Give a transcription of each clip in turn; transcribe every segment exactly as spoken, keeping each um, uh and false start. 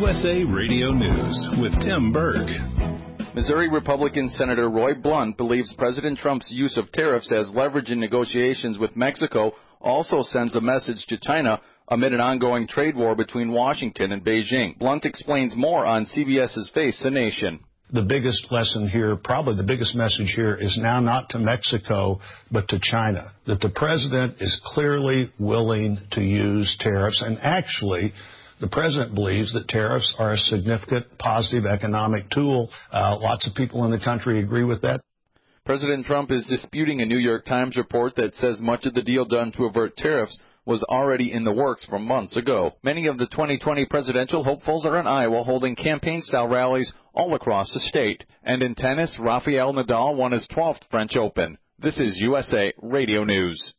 U S A Radio News with Tim Berg. Missouri Republican Senator Roy Blunt believes President Trump's use of tariffs as leverage in negotiations with Mexico also sends a message to China amid an ongoing trade war between Washington and Beijing. Blunt explains more on CBS's Face the Nation. The biggest lesson here, probably the biggest message here, is now not to Mexico, but to China. That the president is clearly willing to use tariffs, and actually, the president believes that tariffs are a significant positive economic tool. Uh, lots of people in the country agree with that. President Trump is disputing a New York Times report that says much of the deal done to avert tariffs was already in the works from months ago. Many of the twenty twenty presidential hopefuls are in Iowa holding campaign-style rallies all across the state. And in tennis, Rafael Nadal won his twelfth French Open. This is U S A Radio News.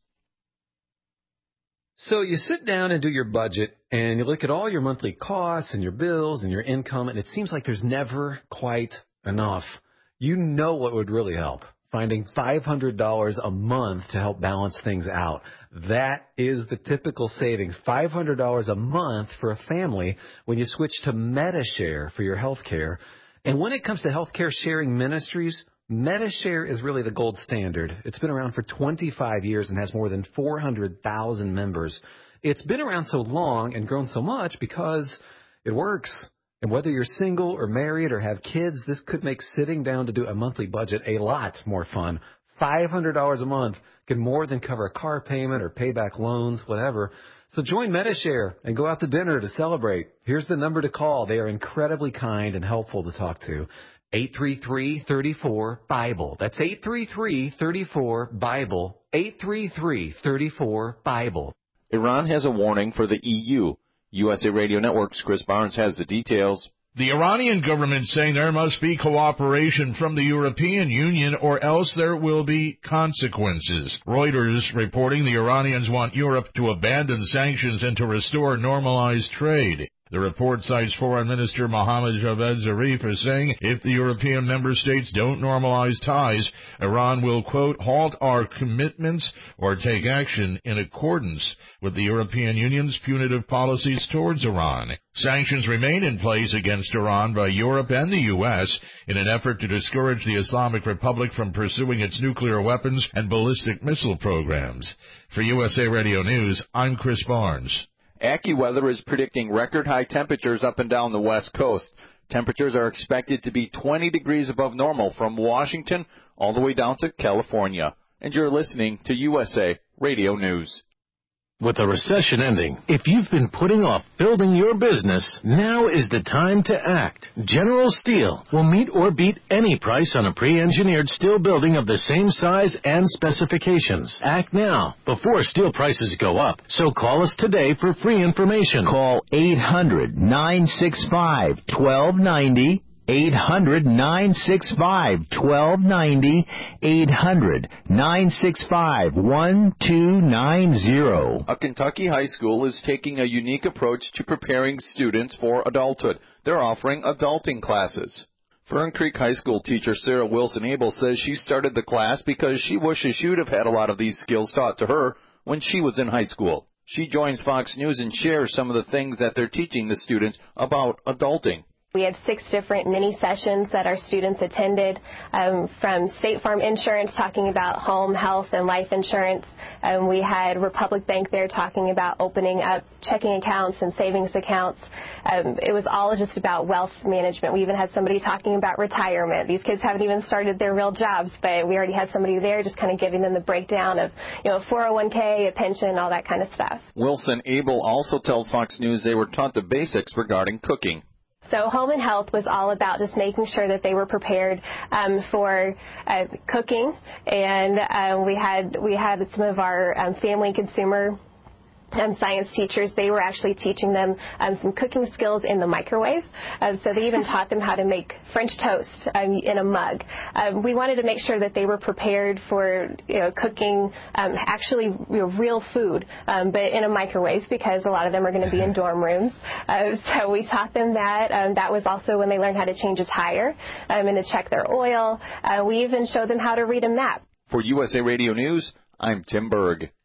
So you sit down and do your budget, and you look at all your monthly costs and your bills and your income, and it seems like there's never quite enough. You know what would really help? Finding five hundred dollars a month to help balance things out. That is the typical savings, five hundred dollars a month for a family when you switch to Medi-Share for your health care. And when it comes to healthcare sharing ministries, Medi-Share is really the gold standard. It's been around for twenty-five years and has more than four hundred thousand members. It's been around so long and grown so much because it works. And whether you're single or married or have kids, this could make sitting down to do a monthly budget a lot more fun. five hundred dollars a month can more than cover a car payment or pay back loans, whatever. So join Medi-Share and go out to dinner to celebrate. Here's the number to call. They are incredibly kind and helpful to talk to. eight three three, three four, BIBLE. That's eight three three, three four, BIBLE. eight three three, three four, BIBLE. Iran has a warning for the E U. U S A Radio Network's Chris Barnes has the details. The Iranian government saying there must be cooperation from the European Union or else there will be consequences. Reuters reporting the Iranians want Europe to abandon sanctions and to restore normalized trade. The report cites Foreign Minister Mohammad Javad Zarif as saying if the European member states don't normalize ties, Iran will, quote, halt our commitments or take action in accordance with the European Union's punitive policies towards Iran. Sanctions remain in place against Iran by Europe and the U S in an effort to discourage the Islamic Republic from pursuing its nuclear weapons and ballistic missile programs. For U S A Radio News, I'm Chris Barnes. AccuWeather is predicting record-high temperatures up and down the West Coast. Temperatures are expected to be twenty degrees above normal from Washington all the way down to California. And you're listening to U S A Radio News. With a recession ending, if you've been putting off building your business, now is the time to act. General Steel will meet or beat any price on a pre-engineered steel building of the same size and specifications. Act now, before steel prices go up. So call us today for free information. Call eight hundred, nine six five, one two nine zero. eight hundred, nine six five, one two nine zero. eight hundred, nine six five, one two nine zero. A Kentucky high school is taking a unique approach to preparing students for adulthood. They're offering adulting classes. Fern Creek High School teacher Sarah Wilson Abel says she started the class because she wishes she would have had a lot of these skills taught to her when she was in high school. She joins Fox News and shares some of the things that they're teaching the students about adulting. We had six different mini sessions that our students attended, um, from State Farm Insurance talking about home, health, and life insurance. Um, we had Republic Bank there talking about opening up checking accounts and savings accounts. Um, it was all just about wealth management. We even had somebody talking about retirement. These kids haven't even started their real jobs, but we already had somebody there just kind of giving them the breakdown of, you know, four oh one k, a pension, all that kind of stuff. Wilson Abel also tells Fox News they were taught the basics regarding cooking. So home and health was all about just making sure that they were prepared um, for uh, cooking, and uh, we had we had some of our um, family and consumer Um, science teachers. They were actually teaching them um, some cooking skills in the microwave. Uh, so they even taught them how to make French toast um, in a mug. Um, we wanted to make sure that they were prepared for, you know, cooking um, actually, you know, real food, um, but in a microwave, because a lot of them are going to be in dorm rooms. Uh, so we taught them that. Um, that was also when they learned how to change a tire um, and to check their oil. Uh, we even showed them how to read a map. For U S A Radio News, I'm Tim Berg.